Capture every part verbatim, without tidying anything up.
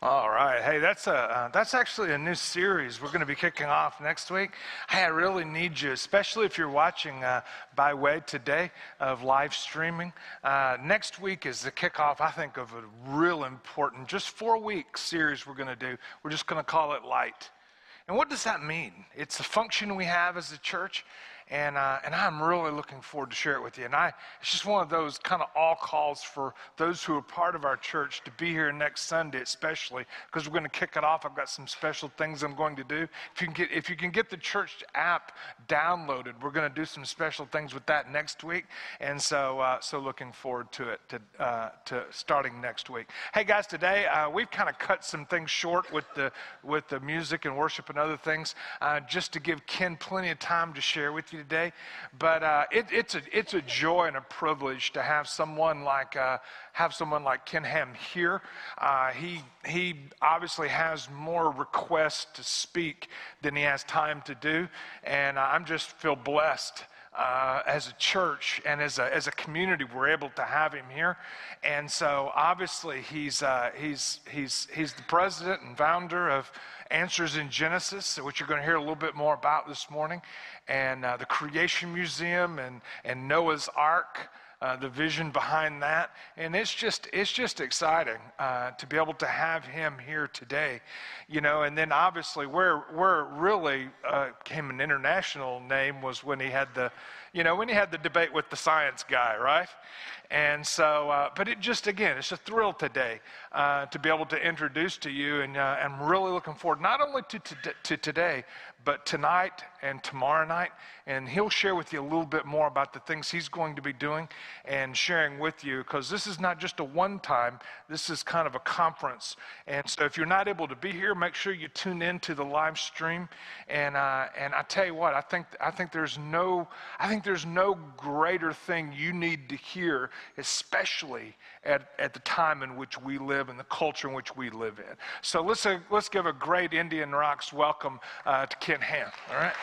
All right. Hey, that's a uh, that's actually a new series we're going to be kicking off next week. Hey, I really need you, especially if you're watching uh, by way today of live streaming. Uh, next week is the kickoff, I think, of a real important, just four week series we're going to do. We're just going to call it Light. And what does that mean? It's a function we have as a church, and uh, and I'm really looking forward to share it with you. And I, it's just one of those kind of all calls for those who are part of our church to be here next Sunday, especially because we're going to kick it off. I've got some special things I'm going to do. If you can get if you can get the church app downloaded, we're going to do some special things with that next week. And so uh, so looking forward to it to uh, to starting next week. Hey guys, today uh, we've kind of cut some things short with the with the music and worship and other things, uh, just to give Ken plenty of time to share with you today. But uh, it, it's a it's a joy and a privilege to have someone like uh, have someone like Ken Ham here. Uh, he he obviously has more requests to speak than he has time to do, and I'm just feel blessed. Uh, as a church and as a as a community, we're able to have him here, and so obviously he's uh, he's he's he's the president and founder of Answers in Genesis, which you're going to hear a little bit more about this morning, and uh, the Creation Museum and and Noah's Ark. Uh, the vision behind that, and it's just it's just exciting uh, to be able to have him here today, you know. And then obviously where where it really uh, came an international name was when he had the, you know, when he had the debate with the science guy, right? And so, uh, but it just again, it's a thrill today uh, to be able to introduce to you, and uh, I'm really looking forward not only to, to to today, but tonight and tomorrow night. And he'll share with you a little bit more about the things he's going to be doing and sharing with you, because this is not just a one-time, this is kind of a conference. And so if you're not able to be here, make sure you tune in to the live stream. And uh, and I tell you what, I think I think there's no I think there's no greater thing you need to hear, especially at, at the time in which we live and the culture in which we live in. So let's uh, let's give a great Indian Rocks welcome uh, to Ken Ham. All right.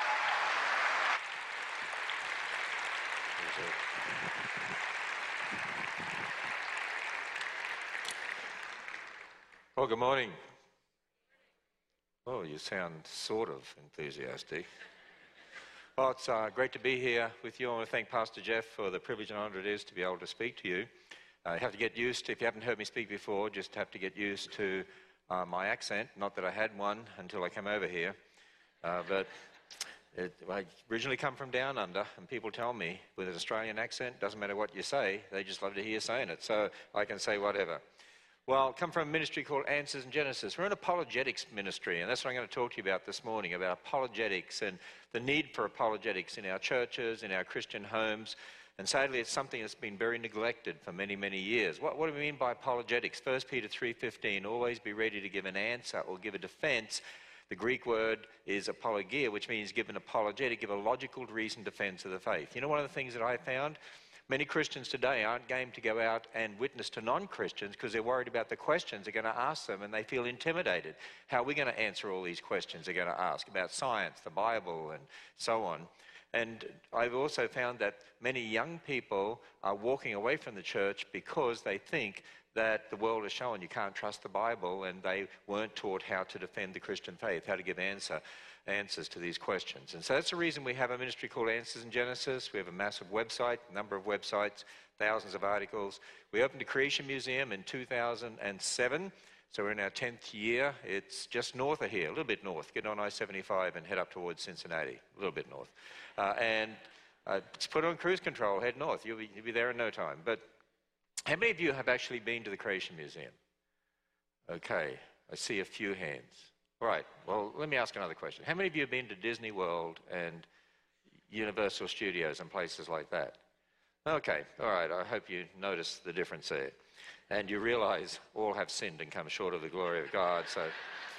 Well, good morning. Oh, you sound sort of enthusiastic. Well, it's uh, great to be here with you. I want to thank Pastor Jeff for the privilege and honor it is to be able to speak to you. Uh, you have to get used to, if you haven't heard me speak before, just have to get used to uh, my accent. Not that I had one until I came over here. Uh, but it, I originally come from down under, and people tell me with an Australian accent, doesn't matter what you say, they just love to hear you saying it. So I can say whatever. Well, I come from a ministry called Answers in Genesis. We're an apologetics ministry, and that's what I'm going to talk to you about this morning, about apologetics and the need for apologetics in our churches, in our Christian homes. And sadly, it's something that's been very neglected for many, many years. What, what do we mean by apologetics? First Peter three fifteen, always be ready to give an answer or give a defense. The Greek word is apologia, which means give an apologetic, give a logical reason defense of the faith. You know, one of the things that I found? Many Christians today aren't game to go out and witness to non-Christians because they're worried about the questions they're going to ask them, and they feel intimidated. How are we going to answer all these questions they're going to ask about science, the Bible, and so on? And I've also found that many young people are walking away from the church because they think that the world has shown you can't trust the Bible, and they weren't taught how to defend the Christian faith, how to give answer. answers to these questions. And so that's the reason we have a ministry called Answers in Genesis. We have a massive website, a number of websites, thousands of articles. We opened a Creation Museum in two thousand seven, so we're in our tenth year. It's just north of here, a little bit north. Get on I seventy-five and head up towards Cincinnati, a little bit north. Uh, and uh, just put on cruise control, head north. You'll be, you'll be there in no time. But how many of you have actually been to the Creation Museum? Okay, I see a few hands. Right, well, let me ask another question. How many of you have been to Disney World and Universal Studios and places like that? Okay, all right, I hope you notice the difference there. And you realize all have sinned and come short of the glory of God. So,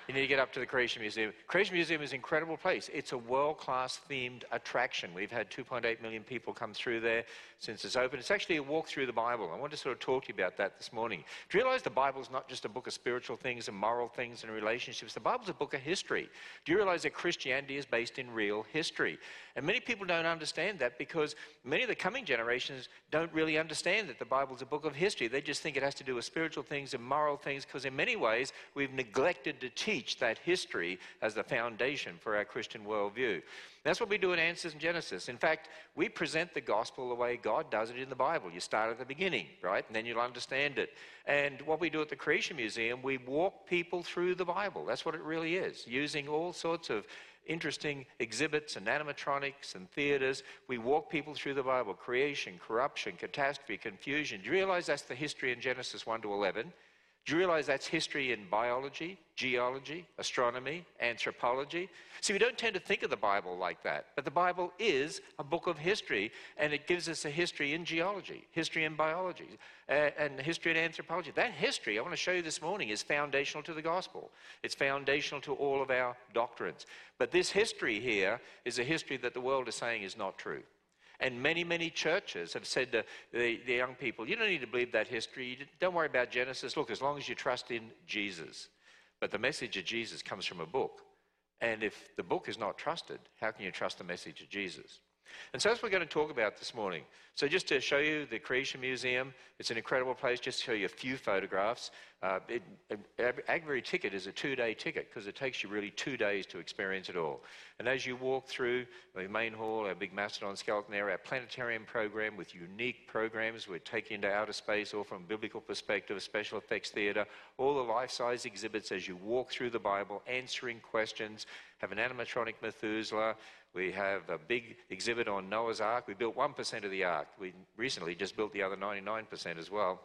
You need to get up to the Creation Museum. Creation Museum is an incredible place. It's a world-class themed attraction. We've had two point eight million people come through there since it's open. It's actually a walk through the Bible. I want to sort of talk to you about that this morning. Do you realize the Bible is not just a book of spiritual things and moral things and relationships? The Bible's a book of history. Do you realize that Christianity is based in real history? And many people don't understand that because many of the coming generations don't really understand that the Bible's a book of history. They just think it has to do with spiritual things and moral things because in many ways we've neglected to teach that history as the foundation for our Christian worldview. That's what we do in Answers in Genesis. In fact, we present the gospel the way God does it in the Bible. You start at the beginning, right? And then you'll understand it. And what we do at the Creation Museum, we walk people through the Bible. That's what it really is, using all sorts of interesting exhibits and animatronics and theaters. We walk people through the Bible. Creation, corruption, catastrophe, confusion. Do you realize that's the history in Genesis one to eleven? Do you realize that's history in biology, geology, astronomy, anthropology? See, we don't tend to think of the Bible like that, but the Bible is a book of history, and it gives us a history in geology, history in biology, uh, and history in anthropology. That history, I want to show you this morning, is foundational to the gospel. It's foundational to all of our doctrines. But this history here is a history that the world is saying is not true. And many, many churches have said to the, the young people, you don't need to believe that history. Don't worry about Genesis. Look, as long as you trust in Jesus. But the message of Jesus comes from a book. And if the book is not trusted, how can you trust the message of Jesus? And so that's what we're going to talk about this morning. So just to show you the Creation Museum, it's an incredible place. Just to show you a few photographs. Uh, it, Agbury ticket is a two-day ticket because it takes you really two days to experience it all. And as you walk through the main hall, our big Mastodon skeleton there, our planetarium program with unique programs, we take you into outer space, all from a biblical perspective, special effects theater, all the life-size exhibits as you walk through the Bible, answering questions, have an animatronic Methuselah. We have a big exhibit on Noah's Ark. We built one percent of the Ark. We recently just built the other ninety-nine percent as well.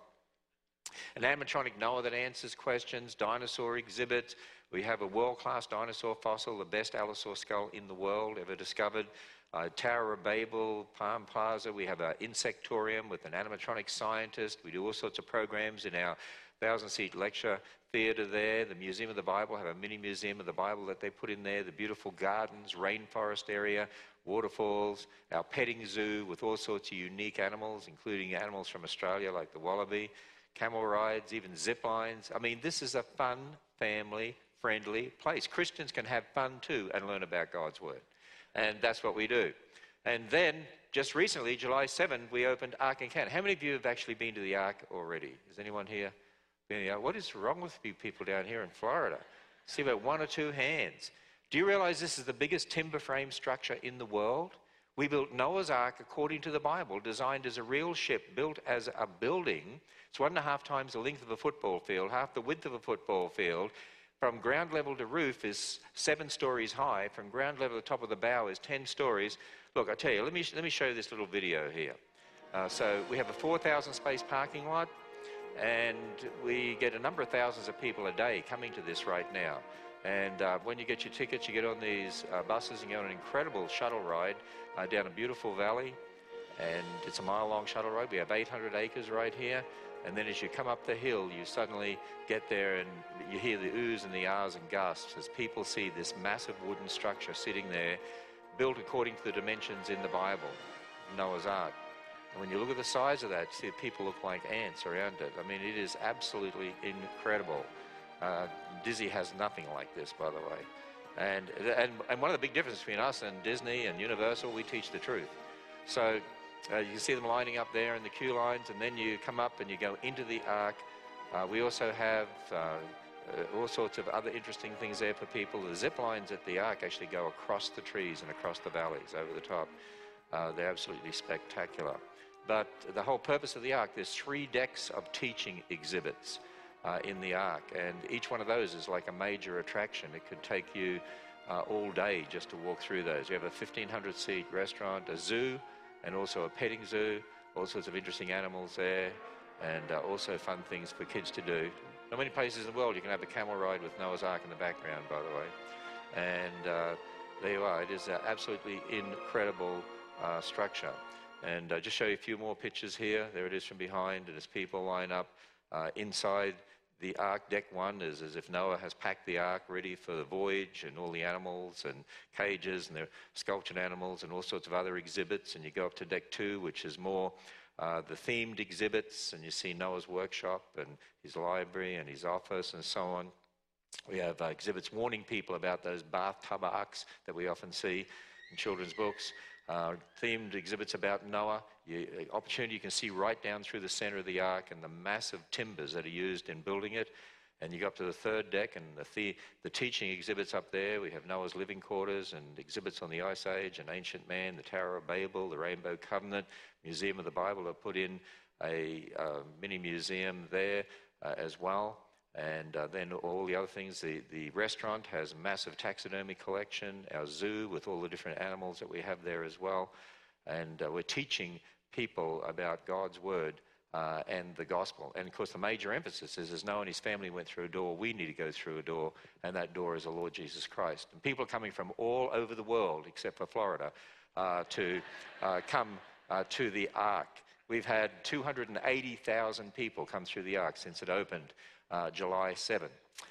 An animatronic Noah that answers questions, dinosaur exhibits. We have a world-class dinosaur fossil, the best Allosaur skull in the world ever discovered. Uh, Tower of Babel, Palm Plaza. We have an insectorium with an animatronic scientist. We do all sorts of programs in our thousand-seat lecture theater there. The Museum of the Bible have a mini museum of the Bible that they put in there. The beautiful gardens, rainforest area, waterfalls, our petting zoo with all sorts of unique animals, including animals from Australia like the wallaby, camel rides, even zip lines. I mean, this is a fun, family-friendly place. Christians can have fun too and learn about God's Word. And that's what we do. And then, just recently, July seventh, we opened Ark in Canada. How many of you have actually been to the Ark already? Is anyone here? What is wrong with you people down here in Florida? See about one or two hands. Do you realize this is the biggest timber frame structure in the world? We built Noah's Ark according to the Bible, designed as a real ship, built as a building. It's one and a half times the length of a football field, half the width of a football field. From ground level to roof is seven stories high. From ground level to the top of the bow is ten stories. Look, I tell you, let me, let me show you this little video here. Uh, so we have a four thousand space parking lot. And we get a number of thousands of people a day coming to this right now. And uh, when you get your tickets, you get on these uh, buses and you go on an incredible shuttle ride uh, down a beautiful valley. And it's a mile-long shuttle ride. We have eight hundred acres right here. And then as you come up the hill, you suddenly get there and you hear the oohs and the ahs and gasps as people see this massive wooden structure sitting there, built according to the dimensions in the Bible, Noah's Ark. And when you look at the size of that, see people look like ants around it. I mean, it is absolutely incredible. Uh, Disney has nothing like this, by the way. And, and, and one of the big differences between us and Disney and Universal, we teach the truth. So uh, you see them lining up there in the queue lines, and then you come up and you go into the Ark. Uh, we also have uh, uh, all sorts of other interesting things there for people. The zip lines at the Ark actually go across the trees and across the valleys over the top. Uh, they're absolutely spectacular. But the whole purpose of the Ark, there's three decks of teaching exhibits uh, in the Ark, and each one of those is like a major attraction. It could take you uh, all day just to walk through those. You have a fifteen hundred seat restaurant, a zoo, and also a petting zoo, all sorts of interesting animals there, and uh, also fun things for kids to do. Not many places in the world you can have a camel ride with Noah's Ark in the background, by the way. And uh, there you are. It is an absolutely incredible uh, structure. And uh, just show you a few more pictures here. There it is from behind, and as people line up uh, inside the ark, deck one, is as if Noah has packed the ark ready for the voyage, and all the animals and cages and the sculptured animals and all sorts of other exhibits. And you go up to deck two, which is more uh, the themed exhibits, and you see Noah's workshop and his library and his office and so on. We have uh, exhibits warning people about those bathtub arks that we often see in children's books. Uh, themed exhibits about Noah. You, opportunity you can see right down through the center of the ark and the massive timbers that are used in building it. And you go up to the third deck, and the, the, the teaching exhibits up there. We have Noah's living quarters and exhibits on the Ice Age and Ancient Man, the Tower of Babel, the Rainbow Covenant, Museum of the Bible. I've put in a uh, mini museum there uh, as well. And uh, then all the other things. The, the restaurant has a massive taxidermy collection, our zoo with all the different animals that we have there as well. And uh, we're teaching people about God's Word uh, and the gospel. And of course, the major emphasis is, as Noah and his family went through a door, we need to go through a door, and that door is the Lord Jesus Christ. And people are coming from all over the world, except for Florida, uh, to uh, come uh, to the Ark. We've had two hundred eighty thousand people come through the Ark since it opened uh, July seventh.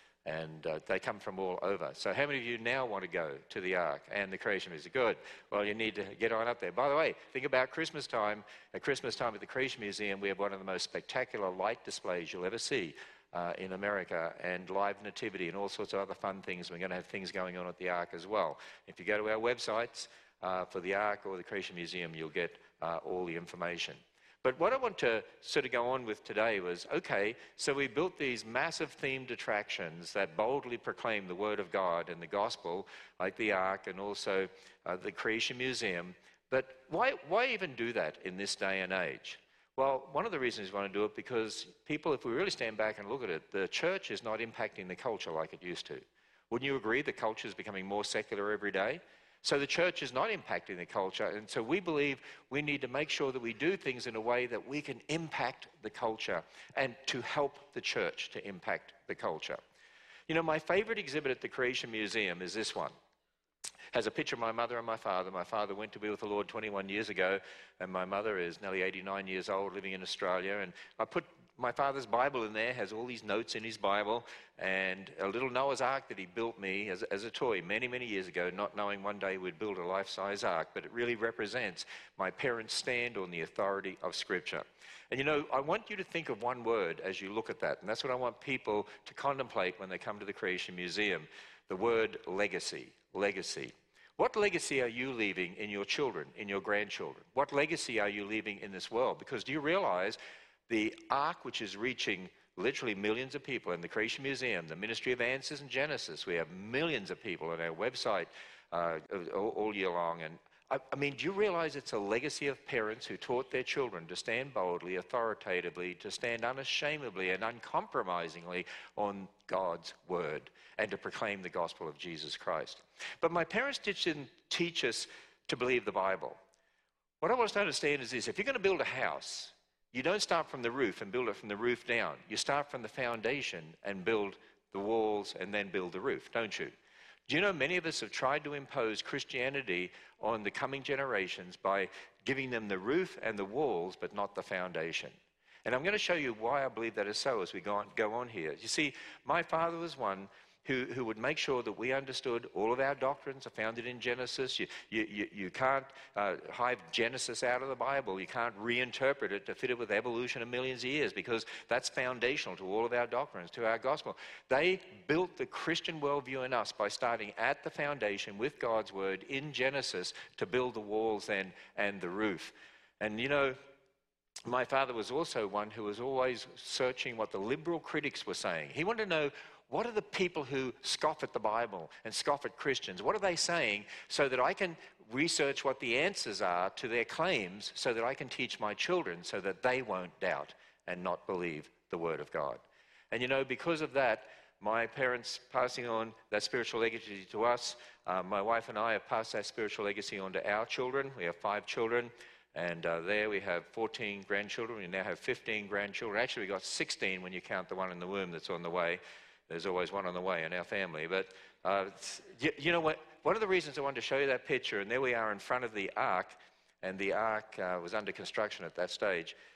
And uh, they come from all over. So how many of you now want to go to the Ark and the creation museum? Good. Well, you need to get on up there. By the way, think about Christmas time. At Christmas time at the Creation Museum, we have one of the most spectacular light displays you'll ever see uh, in America, and live nativity and all sorts of other fun things. We're going to have things going on at the Ark as well. If you go to our websites uh, for the Ark or the Creation Museum, you'll get uh, all the information. But what I want to sort of go on with today was, okay, so we built these massive themed attractions that boldly proclaim the Word of God and the Gospel, like the Ark and also uh, the Creation Museum. But why, why even do that in this day and age? Well, one of the reasons we want to do it because people, if we really stand back and look at it, the church is not impacting the culture like it used to. Wouldn't you agree the culture is becoming more secular every day? So the church is not impacting the culture, and so we believe we need to make sure that we do things in a way that we can impact the culture and to help the church to impact the culture. You know, my favorite exhibit at the Creation Museum is this one. It has a picture of my mother and my father. My father went to be with the Lord twenty-one years ago, and my mother is nearly eighty-nine years old, living in Australia. And I put my father's Bible in there, has all these notes in his Bible, and a little Noah's Ark that he built me as, as a toy many, many years ago, not knowing one day we'd build a life-size ark, but it really represents my parents' stand on the authority of Scripture. And you know, I want you to think of one word as you look at that, and that's what I want people to contemplate when they come to the Creation Museum, the word legacy, legacy. What legacy are you leaving in your children, in your grandchildren? What legacy are you leaving in this world? Because do you realize the Ark, which is reaching literally millions of people in the Creation Museum, the Ministry of Answers and Genesis, we have millions of people on our website uh, all, all year long. And I, I mean, do you realize it's a legacy of parents who taught their children to stand boldly, authoritatively, to stand unashamedly and uncompromisingly on God's Word and to proclaim the gospel of Jesus Christ? But my parents didn't teach us to believe the Bible. What I want us to understand is this: if you're going to build a house, you don't start from the roof and build it from the roof down. You start from the foundation and build the walls and then build the roof, don't you? Do you know many of us have tried to impose Christianity on the coming generations by giving them the roof and the walls, but not the foundation? And I'm going to show you why I believe that is so as we go on, go on here. You see, my father was one Who, who would make sure that we understood all of our doctrines are founded in Genesis. You, you, you, you can't uh, hide Genesis out of the Bible. You can't reinterpret it to fit it with evolution of millions of years, because that's foundational to all of our doctrines, to our gospel. They built the Christian worldview in us by starting at the foundation with God's Word in Genesis to build the walls and, and the roof. And you know, my father was also one who was always searching what the liberal critics were saying. He wanted to know, what are the people who scoff at the Bible and scoff at Christians? What are they saying, so that I can research what the answers are to their claims, so that I can teach my children so that they won't doubt and not believe the Word of God? And you know, because of that, my parents passing on that spiritual legacy to us, uh, my wife and I have passed that spiritual legacy on to our children. We have five children. And uh, there we have fourteen grandchildren. We now have fifteen grandchildren. Actually, we got sixteen when you count the one in the womb that's on the way. There's always one on the way in our family. But uh, you, you know what? One of the reasons I wanted to show you that picture, and there we are in front of the Ark, and the Ark uh, was under construction at that stage.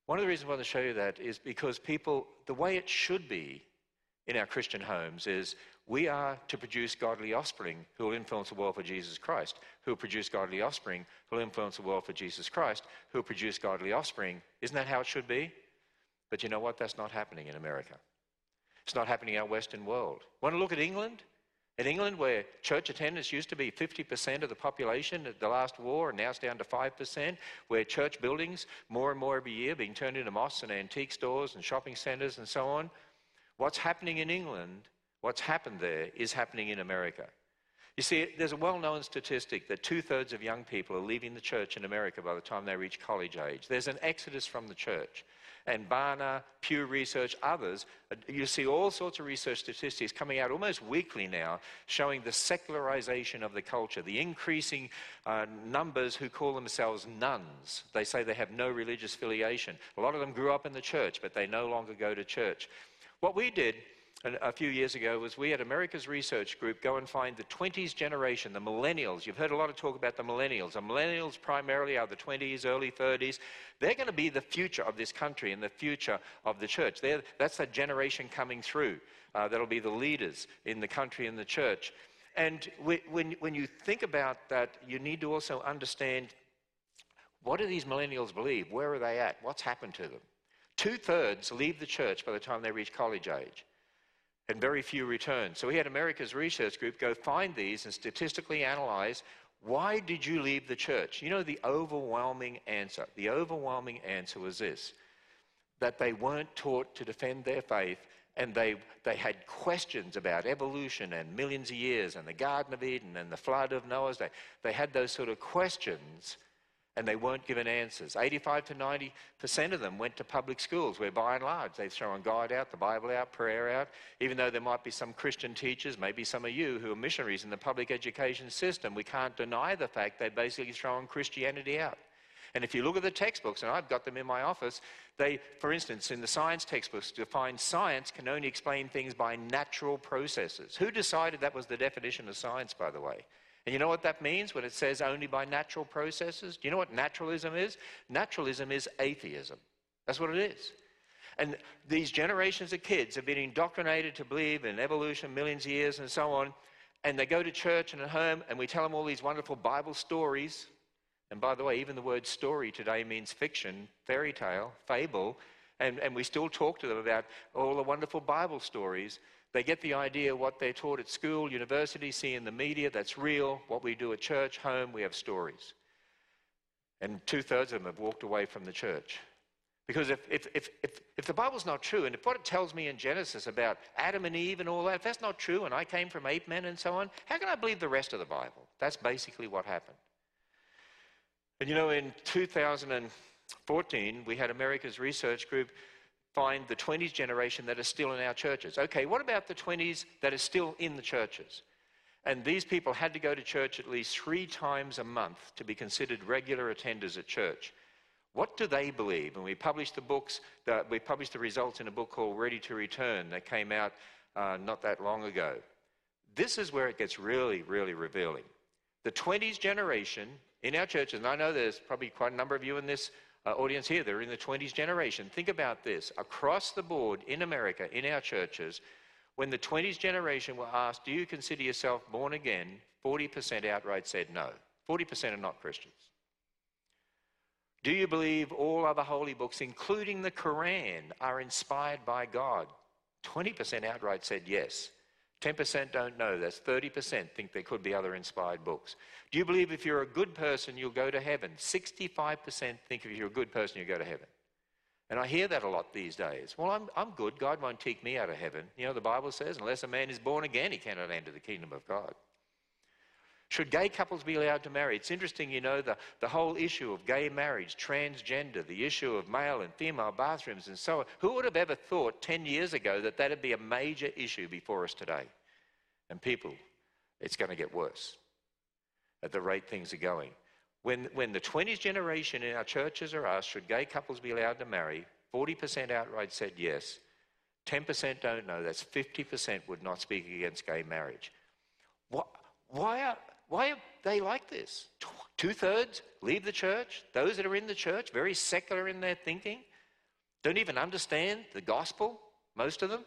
One of the reasons I want to show you that is because people, the way it should be in our Christian homes is we are to produce godly offspring who will influence the world for Jesus Christ, who will produce godly offspring who will influence the world for Jesus Christ, who will produce godly offspring. Isn't that how it should be? But you know what? That's not happening in America. It's not happening in our Western world. Want to look at England? In England, where church attendance used to be fifty percent of the population at the last war, and now it's down to five percent, where church buildings, more and more every year, being turned into mosques and antique stores and shopping centres and so on. What's happening in England, what's happened there, is happening in America. You see, there's a well-known statistic that two-thirds of young people are leaving the church in America by the time they reach college age. There's an exodus from the church. And Barna, Pew Research, others, you see all sorts of research statistics coming out almost weekly now showing the secularization of the culture, the increasing uh, numbers who call themselves nuns. They say they have no religious affiliation. A lot of them grew up in the church, but they no longer go to church. What we did a few years ago was we had America's Research Group go and find the twenties generation, the millennials. You've heard a lot of talk about the millennials. The millennials primarily are the twenties, early thirties. They're going to be the future of this country and the future of the church. They're, that's that generation coming through. Uh, that'll be the leaders in the country and the church. And we, when, when you think about that, you need to also understand, what do these millennials believe? Where are they at? What's happened to them? Two-thirds leave the church by the time they reach college age, and very few return. So we had America's Research Group go find these and statistically analyze, why did you leave the church? You know, the overwhelming answer, the overwhelming answer was this, that they weren't taught to defend their faith, and they, they had questions about evolution and millions of years and the Garden of Eden and the flood of Noah's day. They had those sort of questions, and they weren't given answers. eighty-five to ninety percent of them went to public schools where by and large they've thrown God out, the Bible out, prayer out, even though there might be some Christian teachers, maybe some of you who are missionaries in the public education system. We can't deny the fact they've basically thrown Christianity out. And if you look at the textbooks, and I've got them in my office, they, for instance, in the science textbooks, define science can only explain things by natural processes. Who decided that was the definition of science, by the way? And you know what that means when it says only by natural processes? Do you know what naturalism is? Naturalism is atheism. That's what it is. And these generations of kids have been indoctrinated to believe in evolution, millions of years and so on, and they go to church and at home and we tell them all these wonderful Bible stories. And by the way, even the word story today means fiction, fairy tale, fable, and, and we still talk to them about all the wonderful Bible stories. They get the idea what they're taught at school, university, see in the media, that's real. What we do at church, home, we have stories. And two-thirds of them have walked away from the church. Because if, if, if, if, if the Bible's not true, and if what it tells me in Genesis about Adam and Eve and all that, if that's not true, and I came from ape men and so on, how can I believe the rest of the Bible? That's basically what happened. And you know, in two thousand fourteen, we had America's Research Group find the twenties generation that are still in our churches. Okay, what about the twenties that are still in the churches? And these people had to go to church at least three times a month to be considered regular attenders at church. What do they believe? And we published the books, the, we published the results in a book called Ready to Return that came out uh, not that long ago. This is where it gets really, really revealing. The twenties generation in our churches, and I know there's probably quite a number of you in this Uh, audience here, they're in the twenties generation. Think about this. Across the board in America, in our churches, when the twenties generation were asked, do you consider yourself born again, forty percent outright said no. forty percent are not Christians. Do you believe all other holy books, including the Quran, are inspired by God? twenty percent outright said yes. ten percent don't know. That's thirty percent think there could be other inspired books. Do you believe if you're a good person, you'll go to heaven? sixty-five percent think if you're a good person, you'll go to heaven. And I hear that a lot these days. Well, I'm, I'm good. God won't take me out of heaven. You know, the Bible says, unless a man is born again, he cannot enter the kingdom of God. Should gay couples be allowed to marry? It's interesting, you know, the, the whole issue of gay marriage, transgender, the issue of male and female bathrooms and so on. Who would have ever thought ten years ago that that would be a major issue before us today? And people, it's going to get worse at the rate things are going. When, when the twenties generation in our churches are asked, should gay couples be allowed to marry, forty percent outright said yes. ten percent don't know. That's fifty percent would not speak against gay marriage. What, why, are, why are they like this? Two-thirds leave the church. Those that are in the church, very secular in their thinking. don't even understand the gospel, most of them.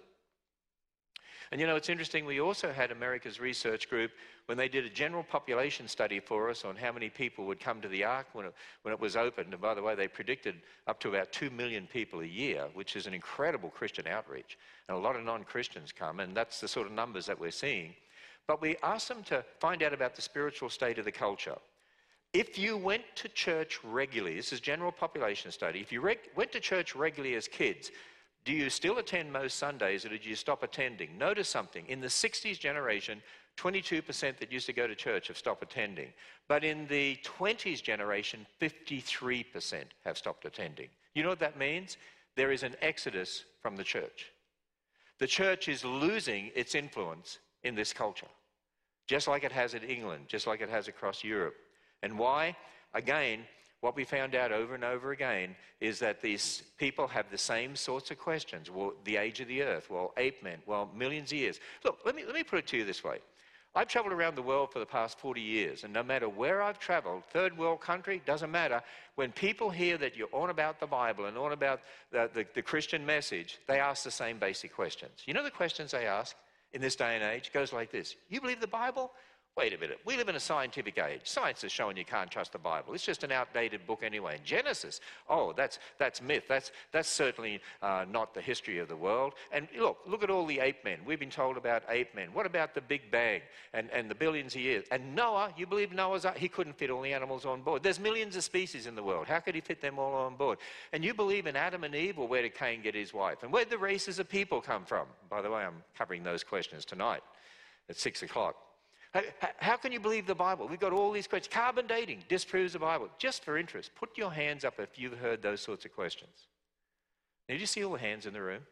And you know, it's interesting, we also had America's Research Group, when they did a general population study for us on how many people would come to the ark when it, when it was opened. And by the way, they predicted up to about two million people a year, which is an incredible Christian outreach. And a lot of non-Christians come, and that's the sort of numbers that we're seeing. But we asked them to find out about the spiritual state of the culture. If you went to church regularly, this is general population study, if you reg- went to church regularly as kids, do you still attend most Sundays, or did you stop attending? Notice something. In the sixties generation, twenty-two percent that used to go to church have stopped attending. But in the twenties generation, fifty-three percent have stopped attending. You know what that means? There is an exodus from the church. The church is losing its influence in this culture, just like it has in England, just like it has across Europe. And why? Again, what we found out over and over again is that these people have the same sorts of questions. Well, the age of the earth, well, ape men, well, millions of years. Look, let me, let me put it to you this way. I've traveled around the world for the past forty years, and no matter where I've traveled, third world country, doesn't matter, when people hear that you're on about the Bible and on about the, the, the Christian message, they ask the same basic questions. You know the questions they ask in this day and age? It goes like this. You believe the Bible? Wait a minute, we live in a scientific age. Science is showing you can't trust the Bible. It's just an outdated book anyway. Genesis, oh, that's, that's myth. That's, that's certainly uh, not the history of the world. And look, look at all the ape men. We've been told about ape men. What about the Big Bang and, and the billions of years? And Noah, you believe Noah's Ark? He couldn't fit all the animals on board. There's millions of species in the world. How could he fit them all on board? And you believe in Adam and Eve? Well, where did Cain get his wife? And where did the races of people come from? By the way, I'm covering those questions tonight at six o'clock. How can you believe the Bible? We've got all these questions. Carbon dating disproves the Bible. Just for interest, put your hands up if you've heard those sorts of questions. Now, did you see all the hands in the room?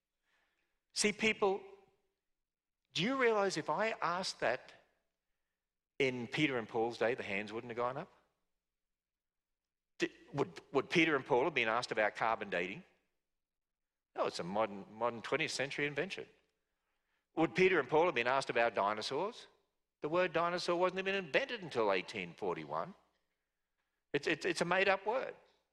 See, people, do you realize if I asked that in Peter and Paul's day, the hands wouldn't have gone up? Did, would, would Peter and Paul have been asked about carbon dating? No, it's a modern, modern twentieth century invention. Would Peter and Paul have been asked about dinosaurs? The word dinosaur wasn't even invented until eighteen forty-one. It's, it's, it's a made-up word.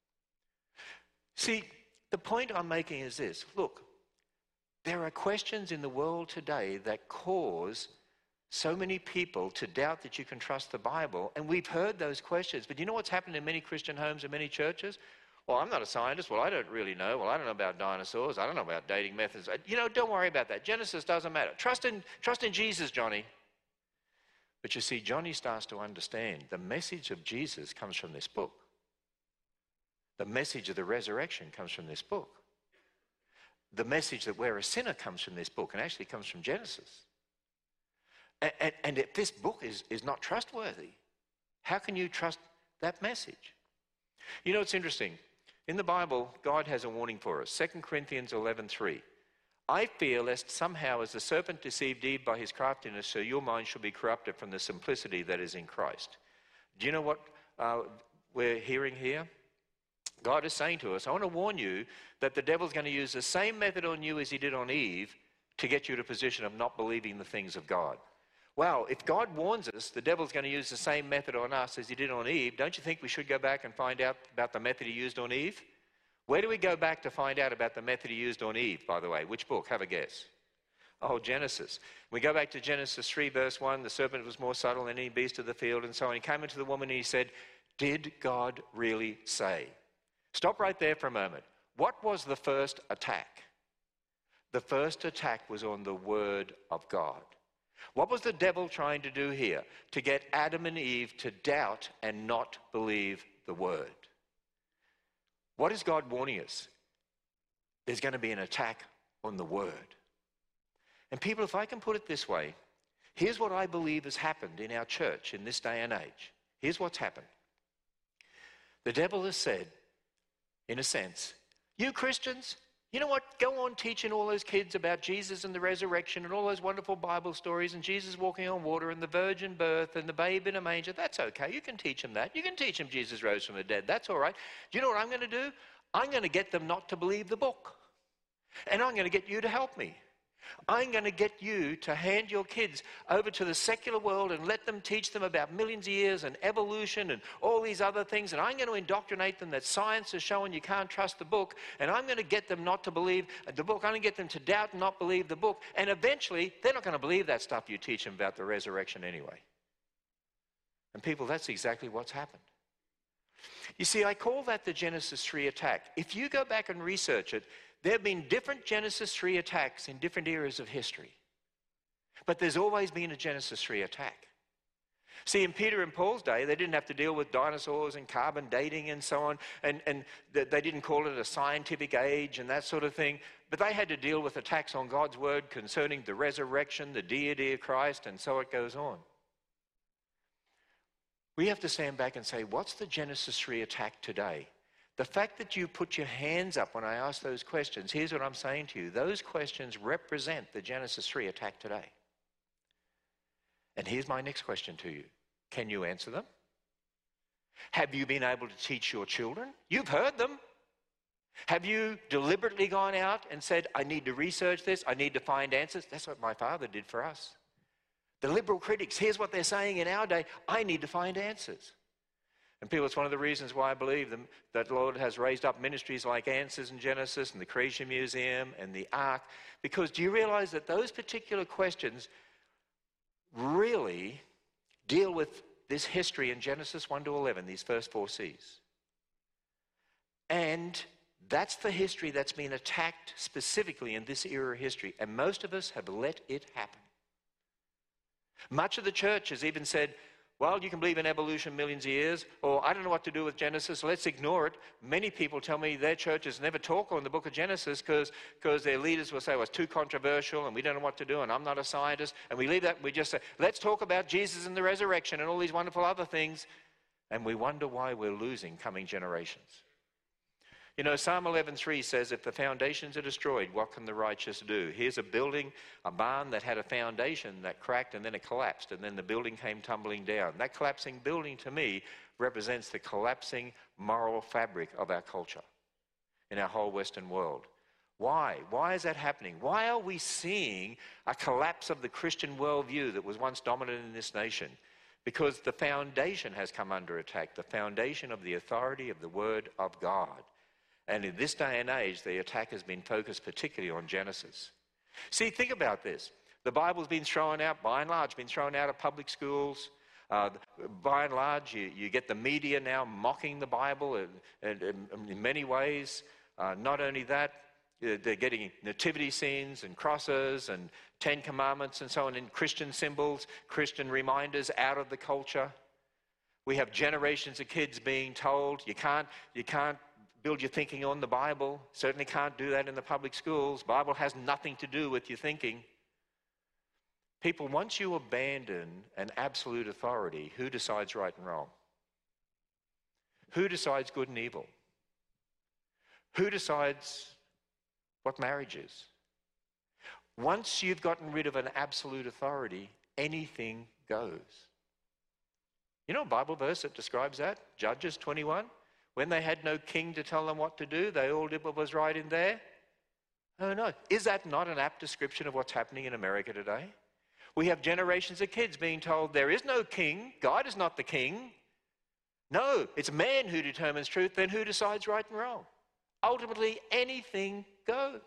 See, the point I'm making is this. Look, there are questions in the world today that cause so many people to doubt that you can trust the Bible, and we've heard those questions. But you know what's happened in many Christian homes and many churches? Well, I'm not a scientist. Well, I don't really know. Well, I don't know about dinosaurs. I don't know about dating methods. You know, don't worry about that. Genesis doesn't matter. Trust in, trust in Jesus, Johnny. But you see, Johnny starts to understand the message of Jesus comes from this book. The message of the resurrection comes from this book. The message that we're a sinner comes from this book, and actually comes from Genesis. And, and, and if this book is, is not trustworthy, how can you trust that message? You know, it's interesting. In the Bible, God has a warning for us. Second Corinthians eleven three. I fear lest somehow as the serpent deceived Eve by his craftiness, so your mind shall be corrupted from the simplicity that is in Christ. Do you know what uh, we're hearing here? God is saying to us, I want to warn you that the devil's going to use the same method on you as he did on Eve to get you to a position of not believing the things of God. Well, if God warns us the devil's going to use the same method on us as he did on Eve, don't you think we should go back and find out about the method he used on Eve? Where do we go back to find out about the method he used on Eve, by the way? Which book? Have a guess. Oh, Genesis. We go back to Genesis three, verse one. The serpent was more subtle than any beast of the field, and so on. He came into the woman and he said, did God really say? Stop right there for a moment. What was the first attack? The first attack was on the word of God. What was the devil trying to do here? To get Adam and Eve to doubt and not believe the word. What is God warning us? There's going to be an attack on the word. And people, if I can put it this way, here's what I believe has happened in our church in this day and age. Here's what's happened. The devil has said, in a sense, you Christians, you know what? Go on teaching all those kids about Jesus and the resurrection and all those wonderful Bible stories and Jesus walking on water and the virgin birth and the babe in a manger. That's okay. You can teach them that. You can teach them Jesus rose from the dead. That's all right. Do you know what I'm going to do? I'm going to get them not to believe the book. And I'm going to get you to help me. I'm going to get you to hand your kids over to the secular world and let them teach them about millions of years and evolution and all these other things. And I'm going to indoctrinate them that science has shown you can't trust the book. And I'm going to get them not to believe the book. I'm going to get them to doubt and not believe the book. And eventually, they're not going to believe that stuff you teach them about the resurrection anyway. And people, that's exactly what's happened. You see, I call that the Genesis three attack. If you go back and research it, there have been different Genesis three attacks in different eras of history. But there's always been a Genesis three attack. See, in Peter and Paul's day, they didn't have to deal with dinosaurs and carbon dating and so on, and, and they didn't call it a scientific age and that sort of thing, but they had to deal with attacks on God's word concerning the resurrection, the deity of Christ, and so it goes on. We have to stand back and say, what's the Genesis three attack today? The fact that you put your hands up when I ask those questions, here's what I'm saying to you. Those questions represent the Genesis three attack today. And here's my next question to you. Can you answer them? Have you been able to teach your children? You've heard them. Have you deliberately gone out and said, I need to research this, I need to find answers? That's what my father did for us. The liberal critics, here's what they're saying in our day, I need to find answers. And people, it's one of the reasons why I believe them, that the Lord has raised up ministries like Answers in Genesis and the Creation Museum and the Ark. Because do you realize that those particular questions really deal with this history in Genesis one to eleven, these first four C's? And that's the history that's been attacked specifically in this era of history. And most of us have let it happen. Much of the church has even said, well, you can believe in evolution millions of years, or I don't know what to do with Genesis, let's ignore it. Many people tell me their churches never talk on the book of Genesis because because their leaders will say, well, it's too controversial and we don't know what to do and I'm not a scientist. And we leave that and we just say, let's talk about Jesus and the resurrection and all these wonderful other things. And we wonder why we're losing coming generations. You know, Psalm eleven three says, if the foundations are destroyed, what can the righteous do? Here's a building, a barn that had a foundation that cracked and then it collapsed and then the building came tumbling down. That collapsing building to me represents the collapsing moral fabric of our culture in our whole Western world. Why? Why is that happening? Why are we seeing a collapse of the Christian worldview that was once dominant in this nation? Because the foundation has come under attack, the foundation of the authority of the Word of God. And in this day and age, the attack has been focused particularly on Genesis. See, think about this. The Bible's been thrown out, by and large, been thrown out of public schools. Uh, by and large, you, you get the media now mocking the Bible in, in, in many ways. Uh, not only that, they're getting nativity scenes and crosses and Ten Commandments and so on, and Christian symbols, Christian reminders out of the culture. We have generations of kids being told, you can't, you can't build your thinking on the Bible. Certainly can't do that in the public schools. Bible has nothing to do with your thinking. People, once you abandon an absolute authority, who decides right and wrong? Who decides good and evil? Who decides what marriage is? Once you've gotten rid of an absolute authority, anything goes. You know a Bible verse that describes that? Judges twenty-one. When they had no king to tell them what to do, they all did what was right in there. Oh no. Is that not an apt description of what's happening in America today? We have generations of kids being told there is no king, God is not the king. No, it's man who determines truth, then who decides right and wrong? Ultimately, anything goes.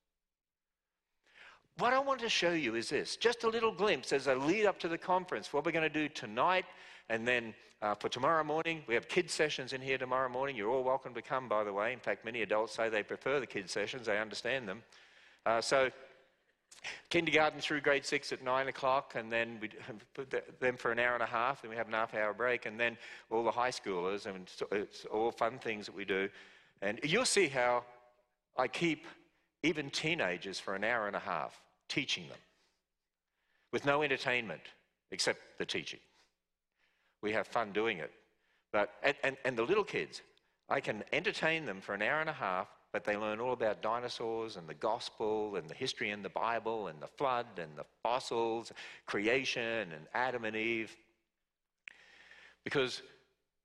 What I want to show you is this, just a little glimpse as a lead up to the conference, what we're going to do tonight, and then uh, for tomorrow morning, we have kids sessions in here tomorrow morning. You're all welcome to come, by the way. In fact, many adults say they prefer the kids sessions. They understand them. Uh, so kindergarten through grade six at nine o'clock, and then we put them for an hour and a half, then we have an half hour break, and then all the high schoolers, and it's, it's all fun things that we do. And you'll see how I keep even teenagers for an hour and a half, teaching them with no entertainment except the teaching. We have fun doing it. But, and, and, and the little kids, I can entertain them for an hour and a half, but they learn all about dinosaurs and the gospel and the history in the Bible and the flood and the fossils, creation and Adam and Eve. Because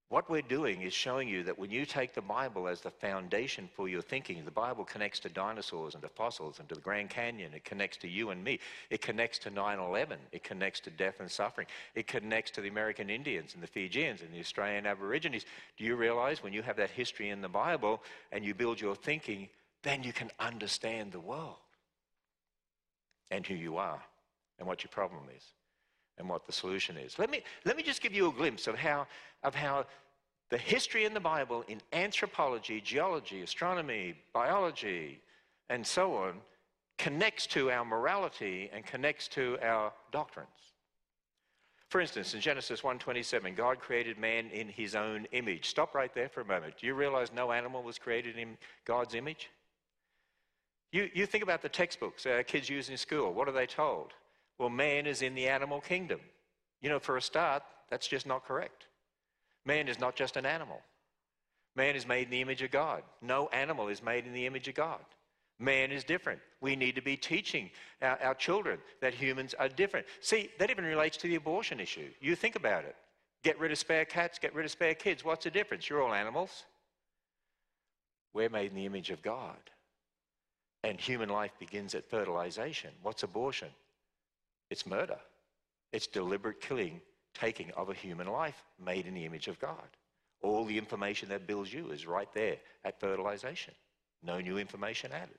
What we're doing is showing you that when you take the Bible as the foundation for your thinking, the Bible connects to dinosaurs and to fossils and to the Grand Canyon. It connects to you and me. It connects to nine eleven. It connects to death and suffering. It connects to the American Indians and the Fijians and the Australian Aborigines. Do you realize when you have that history in the Bible and you build your thinking, then you can understand the world and who you are and what your problem is and what the solution is. Let me, let me just give you a glimpse of how, of how the history in the Bible in anthropology, geology, astronomy, biology, and so on connects to our morality and connects to our doctrines. For instance, in Genesis one twenty-seven, God created man in his own image. Stop right there for a moment. Do you realize no animal was created in God's image? You, you think about the textbooks our kids use in school. What are they told? Well, man is in the animal kingdom. You know, for a start, that's just not correct. Man is not just an animal. Man is made in the image of God. No animal is made in the image of God. Man is different. We need to be teaching our, our children that humans are different. See, that even relates to the abortion issue. You think about it. Get rid of spare cats, get rid of spare kids. What's the difference? You're all animals. We're made in the image of God. And human life begins at fertilization. What's abortion? It's murder. It's deliberate killing, taking of a human life made in the image of God. All the information that builds you is right there at fertilization. No new information added.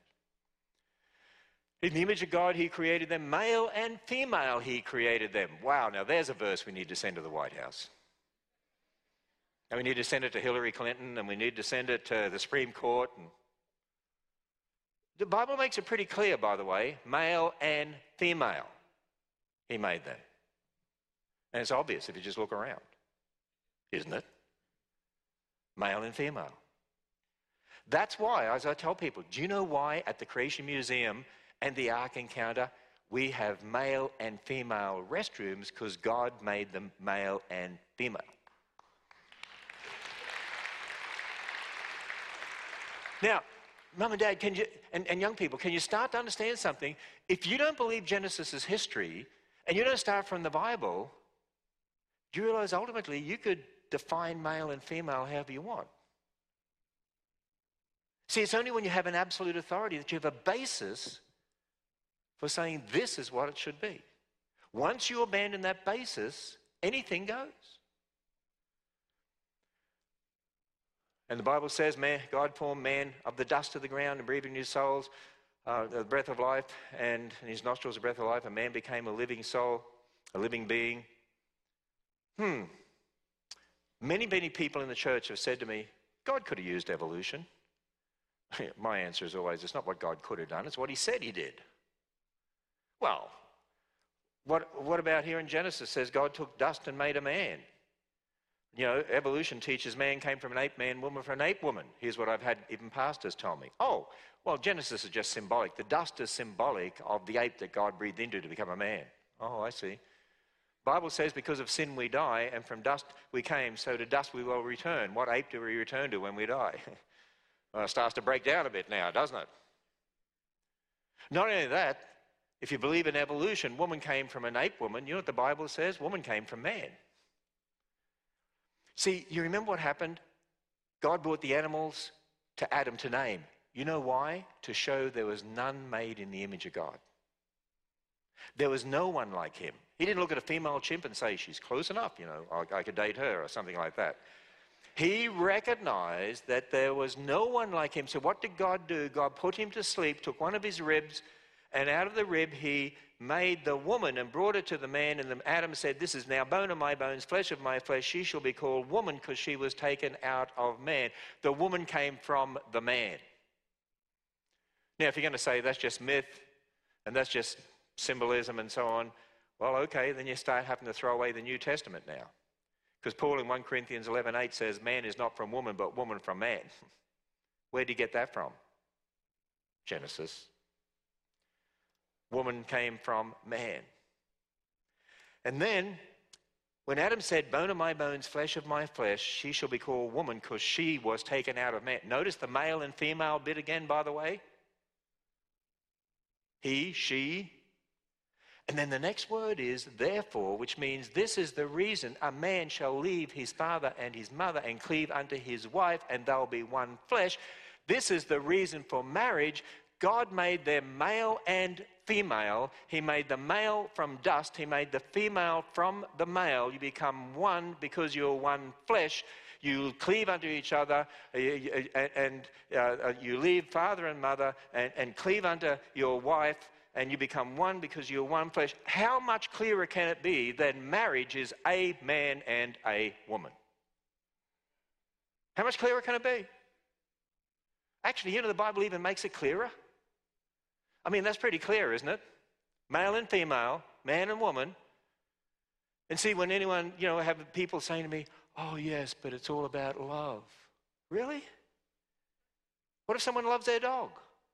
In the image of God, he created them. Male and female, he created them. Wow, now there's a verse we need to send to the White House. And we need to send it to Hillary Clinton, and we need to send it to the Supreme Court. And the Bible makes it pretty clear, by the way, male and female. He made them. And it's obvious if you just look around, isn't it? Male and female. That's why, as I tell people, do you know why at the Creation Museum and the Ark Encounter we have male and female restrooms? Because God made them male and female. Now, Mum and Dad, can you, and, and young people, can you start to understand something? If you don't believe Genesis is history, and you don't start from the Bible, do you realize ultimately you could define male and female however you want? See, it's only when you have an absolute authority that you have a basis for saying this is what it should be. Once you abandon that basis, anything goes. And the Bible says, man, God formed man of the dust of the ground and breathed in his souls uh, the breath of life, and in his nostrils the breath of life, and man became a living soul, a living being. Hmm. Many, many people in the church have said to me, God could have used evolution. My answer is always, it's not what God could have done, it's what he said he did. Well, what, what about here in Genesis? It says God took dust and made a man. You know, evolution teaches man came from an ape man, woman from an ape woman. Here's what I've had even pastors tell me. Oh, well, Genesis is just symbolic. The dust is symbolic of the ape that God breathed into to become a man. Oh, I see. Bible says because of sin we die, and from dust we came, so to dust we will return. What ape do we return to when we die? Well, it starts to break down a bit now, doesn't it? Not only that, if you believe in evolution, woman came from an ape woman. You know what the Bible says? Woman came from man. See, you remember what happened? God brought the animals to Adam to name. You know why? To show there was none made in the image of God. There was no one like him. He didn't look at a female chimp and say, she's close enough, you know, I, I could date her or something like that. He recognized that there was no one like him. So what did God do? God put him to sleep, took one of his ribs, and out of the rib he made the woman and brought her to the man. And the, Adam said, this is now bone of my bones, flesh of my flesh. She shall be called woman because she was taken out of man. The woman came from the man. Now, if you're going to say that's just myth and that's just symbolism and so on, well, okay, then you start having to throw away the New Testament now. Because Paul in First Corinthians eleven eight says, man is not from woman, but woman from man. Where did he get that from? Genesis. Woman came from man. And then, when Adam said, bone of my bones, flesh of my flesh, she shall be called woman because she was taken out of man. Notice the male and female bit again, by the way. He, she. And then the next word is therefore, which means this is the reason a man shall leave his father and his mother and cleave unto his wife, and they'll be one flesh. This is the reason for marriage. God made them male and female. He made the male from dust. He made the female from the male. You become one because you're one flesh. You cleave unto each other, and you leave father and mother and, and cleave unto your wife, and you become one because you're one flesh. How much clearer can it be than marriage is a man and a woman? How much clearer can it be? Actually, you know, the Bible even makes it clearer. I mean, that's pretty clear, isn't it? Male and female, man and woman. And see, when anyone, you know, have people saying to me, oh, yes, but it's all about love. Really? What if someone loves their dog?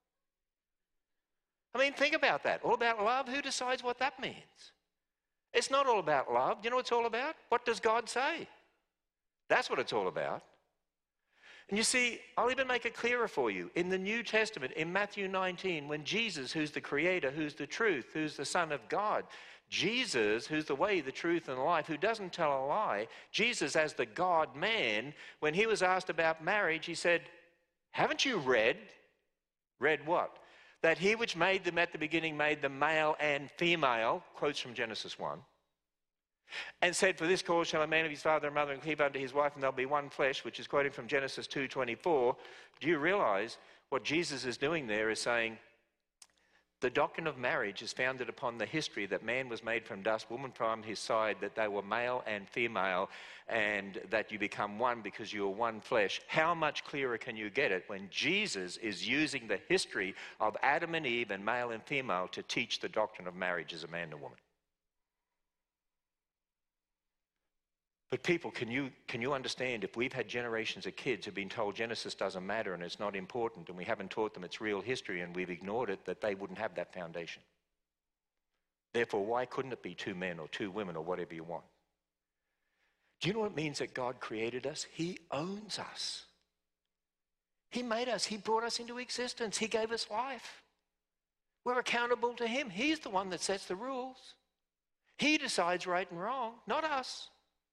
I mean, think about that. All about love? Who decides what that means? It's not all about love. You know what it's all about? What does God say? That's what it's all about. And you see, I'll even make it clearer for you. In the New Testament, in Matthew nineteen, when Jesus, who's the creator, who's the truth, who's the Son of God, Jesus, who's the way, the truth, and the life, who doesn't tell a lie, Jesus as the God-man, when he was asked about marriage, he said, haven't you read? Read what? That he which made them at the beginning made them male and female, quotes from Genesis one, and said, for this cause shall a man of his father and mother and cleave unto his wife, and they'll be one flesh, which is quoting from Genesis two twenty-four. Do you realize what Jesus is doing there is saying, the doctrine of marriage is founded upon the history that man was made from dust, woman from his side, that they were male and female, and that you become one because you are one flesh. How much clearer can you get it when Jesus is using the history of Adam and Eve and male and female to teach the doctrine of marriage as a man and a woman? But people, can you, can you understand if we've had generations of kids who've been told Genesis doesn't matter and it's not important, and we haven't taught them its real history and we've ignored it, that they wouldn't have that foundation? Therefore, why couldn't it be two men or two women or whatever you want? Do you know what it means that God created us? He owns us. He made us. He brought us into existence. He gave us life. We're accountable to him. He's the one that sets the rules. He decides right and wrong, not us.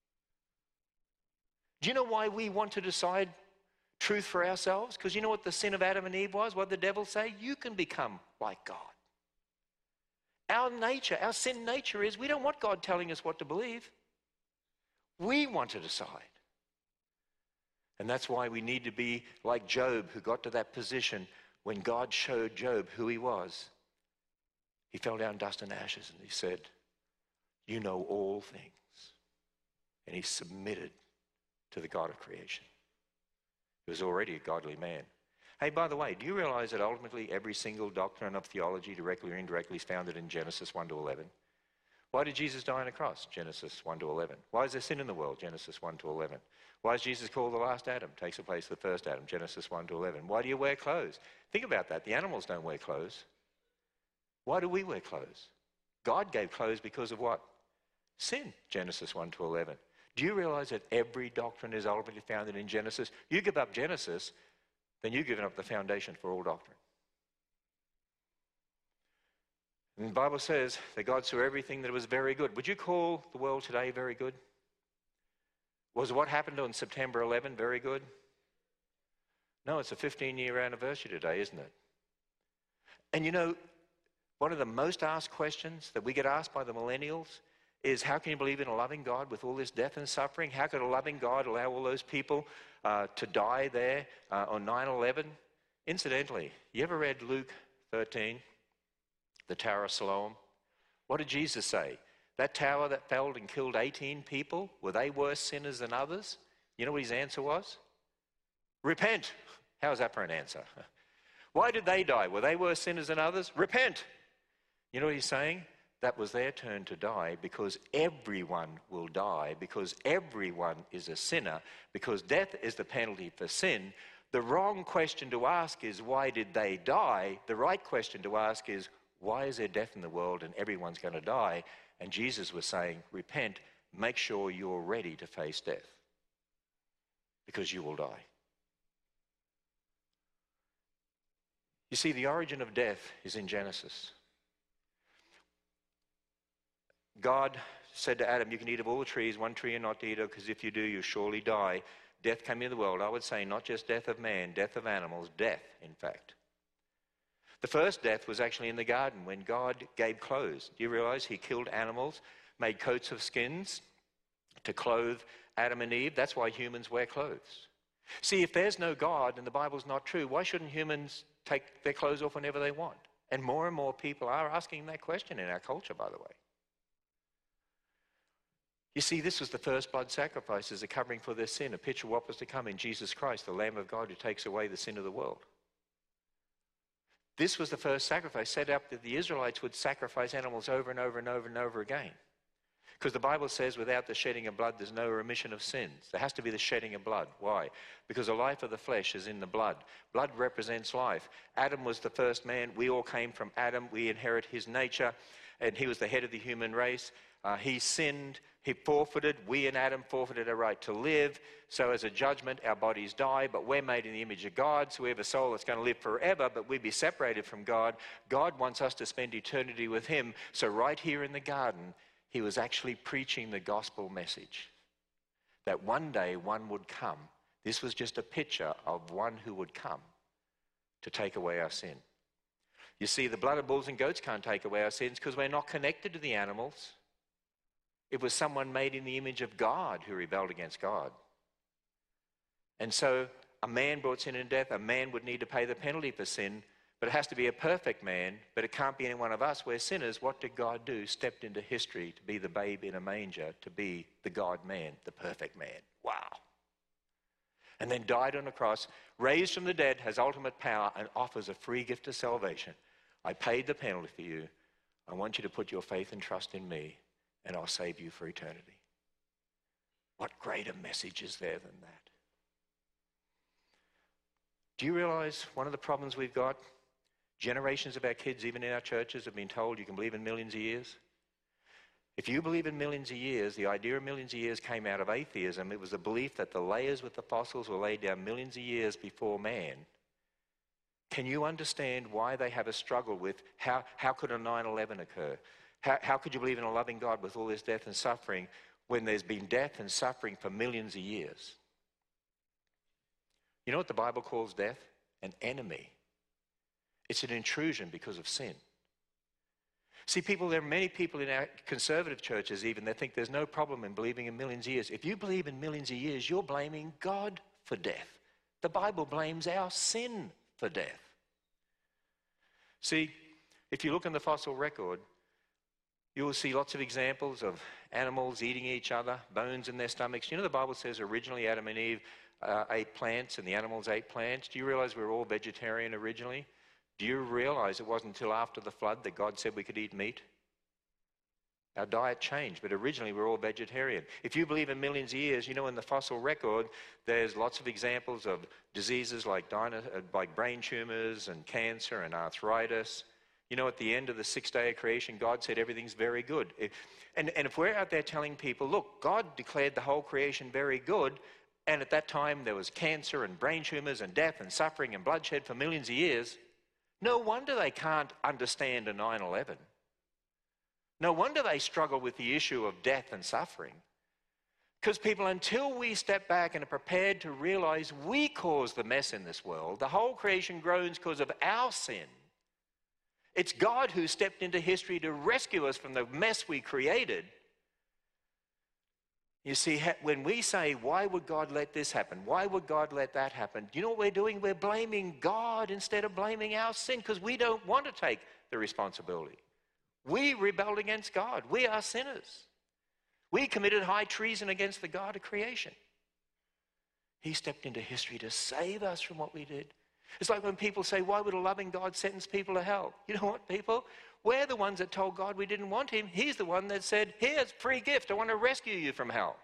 Do you know why we want to decide truth for ourselves? Because you know what the sin of Adam and Eve was? What did the devil say? You can become like God. Our nature, our sin nature is we don't want God telling us what to believe. We want to decide. And that's why we need to be like Job, who got to that position when God showed Job who he was. He fell down dust and ashes and he said, you know all things. And he submitted to the God of creation. He was already a godly man. Hey, by the way, do you realize that ultimately every single doctrine of theology, directly or indirectly, is founded in Genesis one to eleven? Why did Jesus die on a cross? Genesis one to eleven. Why is there sin in the world? Genesis one to eleven. Why is Jesus called the last Adam? Takes the place of the first Adam. Genesis one to eleven. Why do you wear clothes? Think about that. The animals don't wear clothes. Why do we wear clothes? God gave clothes because of what? Sin. Genesis one to eleven. Do you realize that every doctrine is ultimately founded in Genesis? You give up Genesis, then you've given up the foundation for all doctrine. And the Bible says that God saw everything that was very good. Would you call the world today very good? Was what happened on September eleventh very good? No, it's a fifteen-year anniversary today, isn't it? And you know, one of the most asked questions that we get asked by the millennials is, how can you believe in a loving God with all this death and suffering? How could a loving God allow all those people uh, to die there uh, on nine eleven? Incidentally, you ever read Luke thirteen, the Tower of Siloam? What did Jesus say? That tower that fell and killed eighteen people, were they worse sinners than others? You know what his answer was? Repent. How's that for an answer? Why did they die? Were they worse sinners than others? Repent. You know what he's saying? That was their turn to die because everyone will die, because everyone is a sinner, because death is the penalty for sin. The wrong question to ask is, why did they die? The right question to ask is, why is there death in the world and everyone's going to die? And Jesus was saying, repent, make sure you're ready to face death, because you will die. You see, the origin of death is in Genesis. God said to Adam, you can eat of all the trees, one tree you're not to eat of, because if you do, you'll surely die. Death came into the world. I would say not just death of man, death of animals, death, in fact. The first death was actually in the garden when God gave clothes. Do you realize he killed animals, made coats of skins to clothe Adam and Eve? That's why humans wear clothes. See, if there's no God and the Bible's not true, why shouldn't humans take their clothes off whenever they want? And more and more people are asking that question in our culture, by the way. You see, this was the first blood sacrifices, a covering for their sin, a picture of what was to come in Jesus Christ, the Lamb of God who takes away the sin of the world. This was the first sacrifice set up that the Israelites would sacrifice animals over and over and over and over again. Because the Bible says without the shedding of blood, there's no remission of sins. There has to be the shedding of blood. Why? Because the life of the flesh is in the blood. Blood represents life. Adam was the first man. We all came from Adam. We inherit his nature. And he was the head of the human race. Uh, he sinned. He forfeited. We and Adam forfeited our right to live. So as a judgment, our bodies die. But we're made in the image of God. So we have a soul that's going to live forever. But we'd be separated from God. God wants us to spend eternity with him. So right here in the garden, he was actually preaching the gospel message that one day one would come. This was just a picture of one who would come to take away our sin. You see, the blood of bulls and goats can't take away our sins because we're not connected to the animals. It was someone made in the image of God who rebelled against God. And so a man brought sin and death. A man would need to pay the penalty for sin. But it has to be a perfect man, but it can't be any one of us. We're sinners. What did God do? Stepped into history to be the babe in a manger, to be the God-man, the perfect man. Wow. And then died on a cross, raised from the dead, has ultimate power, and offers a free gift of salvation. I paid the penalty for you. I want you to put your faith and trust in me, and I'll save you for eternity. What greater message is there than that? Do you realize one of the problems we've got? Generations of our kids, even in our churches, have been told you can believe in millions of years. If you believe in millions of years, the idea of millions of years came out of atheism. It was a belief that the layers with the fossils were laid down millions of years before man. Can you understand why they have a struggle with how, how could a nine eleven occur? How, how could you believe in a loving God with all this death and suffering when there's been death and suffering for millions of years? You know what the Bible calls death? An enemy. It's an intrusion because of sin. See, people, there are many people in our conservative churches even that think there's no problem in believing in millions of years. If you believe in millions of years, you're blaming God for death. The Bible blames our sin for death. See, if you look in the fossil record, you will see lots of examples of animals eating each other, bones in their stomachs. You know the Bible says originally Adam and Eve uh, ate plants and the animals ate plants. Do you realize we were all vegetarian originally? Do you realize it wasn't until after the flood that God said we could eat meat? Our diet changed, but originally we were all vegetarian. If you believe in millions of years, you know in the fossil record, there's lots of examples of diseases like, dino- like brain tumors and cancer and arthritis. You know, at the end of the sixth day of creation, God said everything's very good. It, and, and if we're out there telling people, look, God declared the whole creation very good, and at that time there was cancer and brain tumors and death and suffering and bloodshed for millions of years, no wonder they can't understand a nine eleven. No wonder they struggle with the issue of death and suffering. Because people, until we step back and are prepared to realize we caused the mess in this world, the whole creation groans because of our sin. It's God who stepped into history to rescue us from the mess we created. You see, when we say, why would God let this happen? Why would God let that happen? Do you know what we're doing? We're blaming God instead of blaming our sin because we don't want to take the responsibility. We rebelled against God. We are sinners. We committed high treason against the God of creation. He stepped into history to save us from what we did. It's like when people say, why would a loving God sentence people to hell? You know what, people? We're the ones that told God we didn't want him. He's the one that said, here's a free gift. I want to rescue you from hell.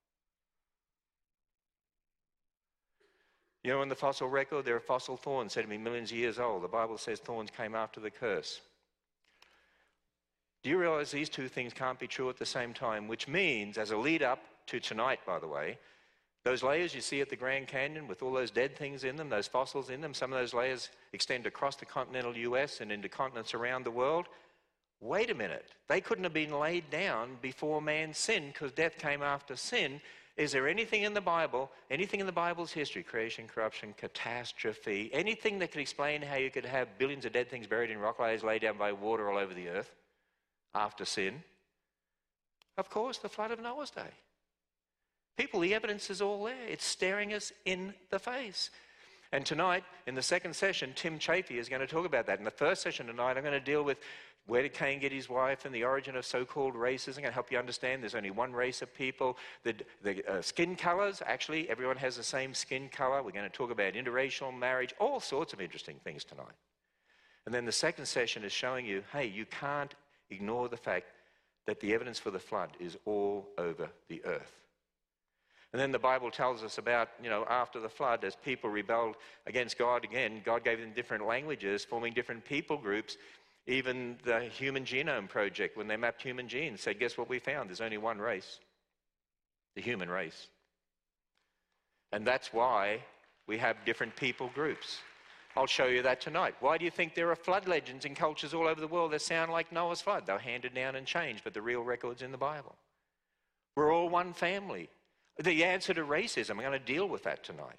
You know, in the fossil record, there are fossil thorns said to be millions of years old. The Bible says thorns came after the curse. Do you realize these two things can't be true at the same time? Which means, as a lead up to tonight, by the way, those layers you see at the Grand Canyon with all those dead things in them, those fossils in them, some of those layers extend across the continental U S and into continents around the world. wait a minute, they couldn't have been laid down before man sinned because death came after sin. Is there anything in the Bible, anything in the Bible's history, creation, corruption, catastrophe, anything that could explain how you could have billions of dead things buried in rock layers laid down by water all over the earth after sin? Of course, the flood of Noah's day. People, the evidence is all there. It's staring us in the face. And tonight, in the second session, Tim Chafee is going to talk about that. In the first session tonight, I'm going to deal with where did Cain get his wife and the origin of so-called races. I'm going to help you understand there's only one race of people. The, the uh, skin colors, actually, everyone has the same skin color. We're going to talk about interracial marriage, all sorts of interesting things tonight. And then the second session is showing you, hey, you can't ignore the fact that the evidence for the flood is all over the earth. And then the Bible tells us about, you know, after the flood, as people rebelled against God again, God gave them different languages, forming different people groups. Even the Human Genome Project, when they mapped human genes, said, guess what we found? There's only one race, the human race. And that's why we have different people groups. I'll show you that tonight. Why do you think there are flood legends in cultures all over the world that sound like Noah's flood? They're handed down and changed, but the real record's in the Bible. We're all one family. The answer to racism, I'm going to deal with that tonight.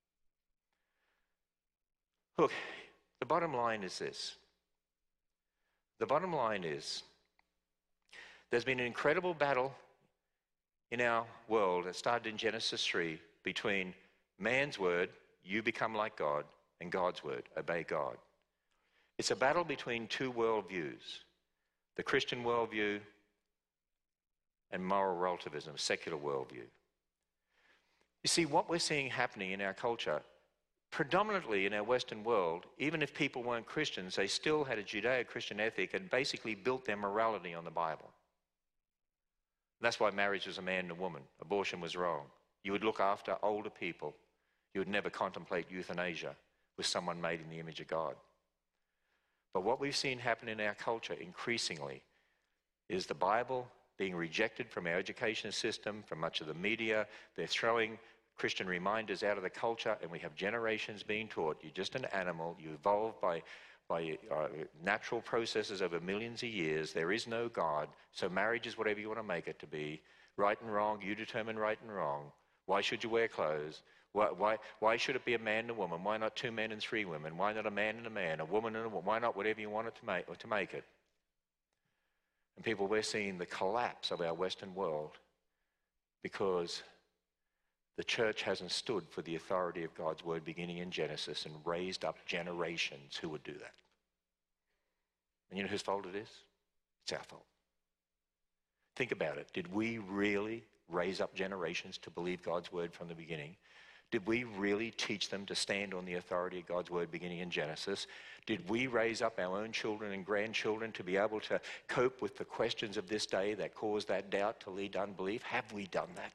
Look, the bottom line is this. The bottom line is there's been an incredible battle in our world that started in Genesis three between man's word, you become like God, and God's word, obey God. It's a battle between two worldviews, the Christian worldview and moral relativism, secular worldview. You see, what we're seeing happening in our culture, predominantly in our Western world, even if people weren't Christians, they still had a Judeo-Christian ethic and basically built their morality on the Bible. That's why marriage was a man and a woman. Abortion was wrong. You would look after older people. You would never contemplate euthanasia with someone made in the image of God. But what we've seen happen in our culture increasingly is the Bible being rejected from our education system, from much of the media. They're throwing Christian reminders out of the culture, and we have generations being taught, you're just an animal, you evolved by, by uh, natural processes over millions of years, there is no God, so marriage is whatever you want to make it to be. Right and wrong, you determine right and wrong. Why should you wear clothes? Why, why, why should it be a man and a woman? Why not two men and three women? Why not a man and a man, a woman and a woman? Why not whatever you want it to make, or to make it? And people, we're seeing the collapse of our Western world because the church hasn't stood for the authority of God's word beginning in Genesis and raised up generations who would do that. And you know whose fault it is? It's our fault. Think about it. Did we really raise up generations to believe God's word from the beginning? Did we really teach them to stand on the authority of God's word beginning in Genesis? Did we raise up our own children and grandchildren to be able to cope with the questions of this day that cause that doubt to lead to unbelief? Have we done that?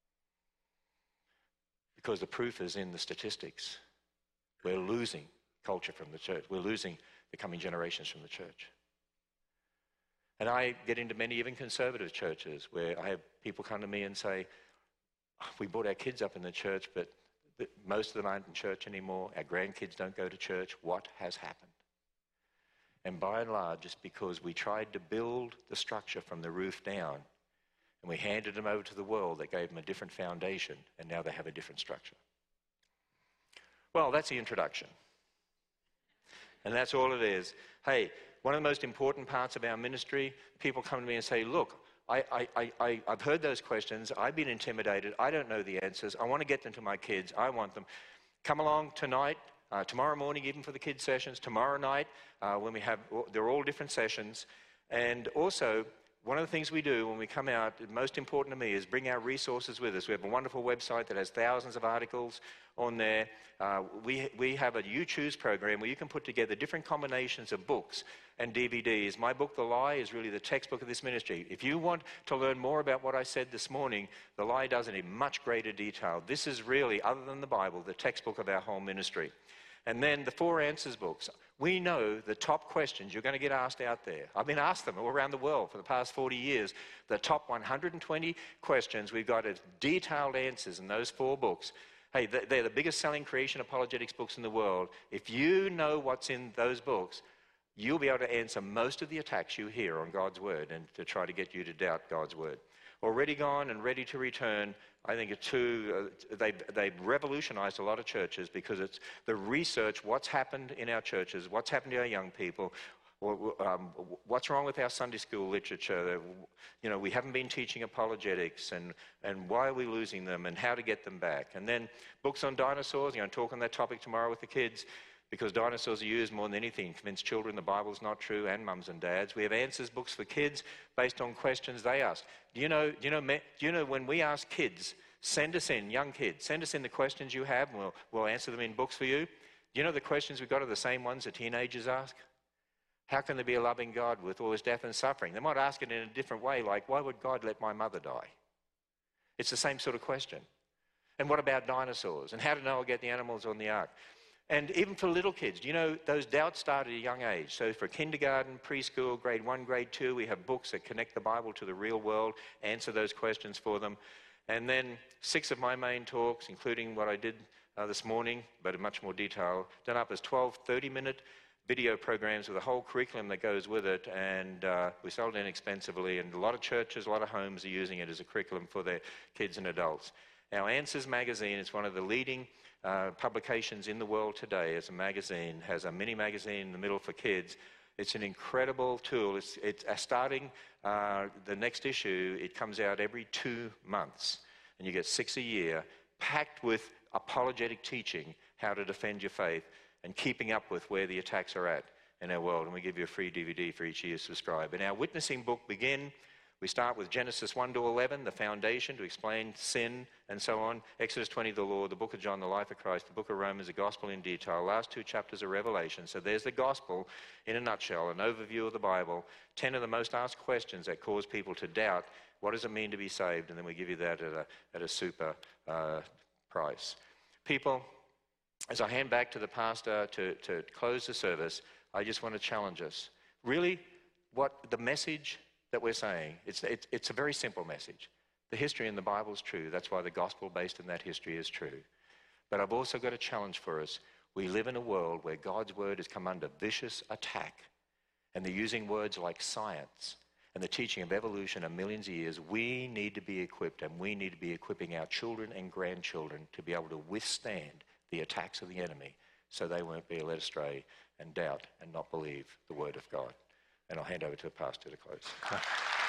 Because the proof is in the statistics. We're losing culture from the church. We're losing the coming generations from the church. And I get into many even conservative churches where I have people come to me and say, we brought our kids up in the church, but most of them aren't in church anymore. Our grandkids don't go to church. What has happened? And by and large, it's because we tried to build the structure from the roof down, and we handed them over to the world that gave them a different foundation, and now they have a different structure. Well, that's the introduction. And that's all it is. Hey, one of the most important parts of our ministry, people come to me and say, look, I, I, I, I've heard those questions. I've been intimidated. I don't know the answers. I want to get them to my kids. I want them. Come along tonight, uh, tomorrow morning, even for the kids' sessions, tomorrow night, uh, when we have, they're all different sessions. And also, one of the things we do when we come out, most important to me, is bring our resources with us. We have a wonderful website that has thousands of articles on there. Uh, we, we have a You Choose program where you can put together different combinations of books and D V Ds. My book, The Lie, is really the textbook of this ministry. If you want to learn more about what I said this morning, The Lie does it in much greater detail. This is really, other than the Bible, the textbook of our whole ministry. And then the Four Answers books. We know the top questions you're going to get asked out there. I've been asked them all around the world for the past forty years. The top one hundred twenty questions, we've got detailed answers in those four books. Hey, they're the biggest selling creation apologetics books in the world. If you know what's in those books, you'll be able to answer most of the attacks you hear on God's word and to try to get you to doubt God's word. Already Gone and Ready to Return, I think are two, uh, they, they've revolutionized a lot of churches because it's the research, what's happened in our churches, what's happened to our young people, or, um, what's wrong with our Sunday school literature. You know, we haven't been teaching apologetics, and, and why are we losing them, and how to get them back. And then books on dinosaurs. I'm going to talk on that topic tomorrow with the kids, because dinosaurs are used more than anything to convince children the Bible's not true, and mums and dads. We have answers books for kids based on questions they ask. Do you know, do you know, do you know when we ask kids, send us in, young kids, send us in the questions you have, and we'll, we'll answer them in books for you. Do you know the questions we've got are the same ones that teenagers ask? How can there be a loving God with all his death and suffering? They might ask it in a different way, like, why would God let my mother die? It's the same sort of question. And what about dinosaurs? And how did Noah get the animals on the ark? And even for little kids, you know, those doubts start at a young age. So for kindergarten, preschool, grade one, grade two, we have books that connect the Bible to the real world, answer those questions for them. And then six of my main talks, including what I did uh, this morning, but in much more detail, done up as twelve thirty-minute video programs with a whole curriculum that goes with it. And uh, we sold it inexpensively. And a lot of churches, a lot of homes are using it as a curriculum for their kids and adults. Our Answers magazine is one of the leading uh, publications in the world today as a magazine, has a mini magazine in the middle for kids. It's an incredible tool. It's, it's uh, starting uh, the next issue, it comes out every two months. And you get six a year, packed with apologetic teaching, how to defend your faith, and keeping up with where the attacks are at in our world. And we give you a free D V D for each year subscribe. In our witnessing book, Begin, we start with Genesis one to eleven, the foundation to explain sin and so on. Exodus twenty, the law. The book of John, the life of Christ. The book of Romans, the gospel in detail. Last two chapters are Revelation. So there's the gospel in a nutshell, an overview of the Bible. Ten of the most asked questions that cause people to doubt, what does it mean to be saved? And then we give you that at a, at a super uh, price. People, as I hand back to the pastor to, to close the service, I just want to challenge us. Really, what the message that we're saying, it's, it's, it's a very simple message. The history in the Bible is true. That's why the gospel based in that history is true. But I've also got a challenge for us. We live in a world where God's word has come under vicious attack. And they're using words like science and the teaching of evolution of millions of years. We need to be equipped, and we need to be equipping our children and grandchildren to be able to withstand the attacks of the enemy so they won't be led astray and doubt and not believe the word of God. And I'll hand over to the pastor to close.